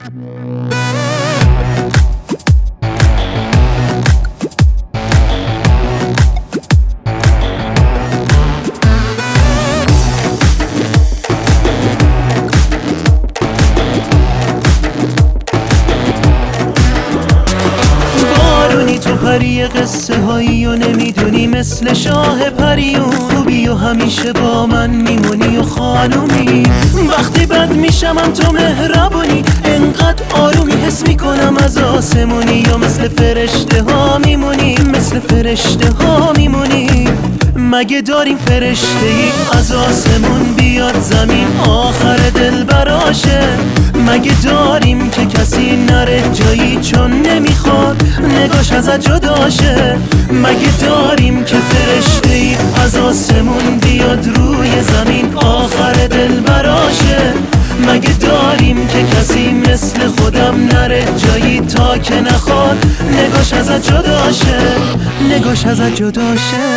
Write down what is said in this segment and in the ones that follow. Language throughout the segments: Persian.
پری قصه هایی و نمیدونی مثل شاه پریون خوبی و همیشه با من میمونی و خانومی وقتی بد میشمم تو مهربونی انقدر آرومی حس میکنم از آسمونی یا مثل فرشته ها میمونی مثل فرشته ها میمونی مگه داریم فرشته ای از آسمون بیاد زمین آخر دل براشه مگه داریم که کسی نره جایی چون نمیخواد نگاش ازت جداشه مگه داریم که فرشته ای از آسمون بیاد روی زمین آخر دل براشه مگه داریم که کسی مثل خودم نره جایی تا که نخواد نگاش ازت جداشه نگاش ازت جداشه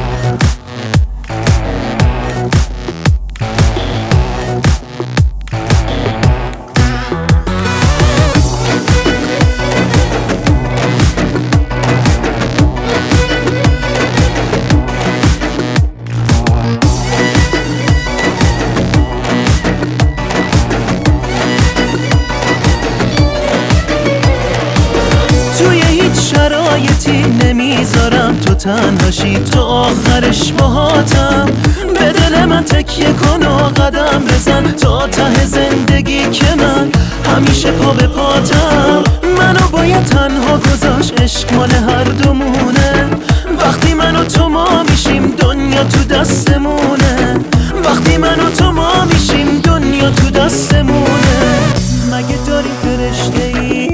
توی هیچ شرایطی نمیذارم تو تنهاشی تو آخرش باهاتم به دل من تکیه کن و قدم بزن تا ته زندگی که من همیشه پا به پاتم منو باید تنها گذاشت عشق مال هر دومونه وقتی من و تو ما میشیم دنیا تو دستمونه وقتی من و تو ما میشیم دنیا تو دستمونه مگه داری فرشته ای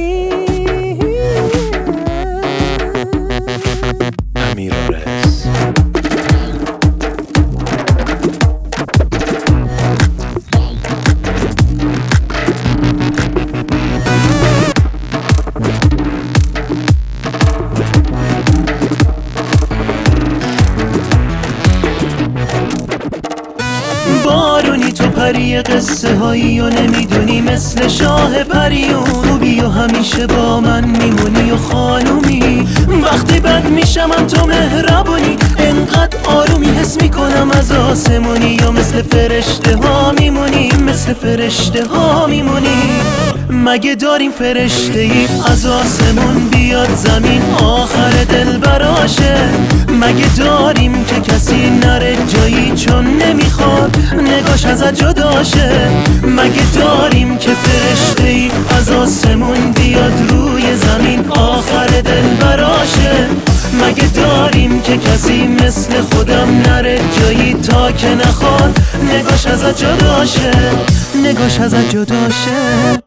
بارونی تو پری قصه هایی و نمیدونی مثل شاه پریون خوبی و همیشه با من میمونی و خانومی وقتی بد میشمم تو مهربونی انقدر آرومی حس میکنم از آسمونی یا مثل فرشته ها میمونی مثل فرشته ها میمونی مگه داریم فرشته ای از آسمون بیاد زمین آخر دل براشه مگه داریم که کسی نره جایی چون نمیخواد نگاش ازت جداشه مگه داریم که فرشته ای از آسمون بیاد روی زمین آخر دل براشه مگه داریم که کسی مثل خودم نره جایی تا که نخواد نگاش ازت جداشه نگاش ازت جداشه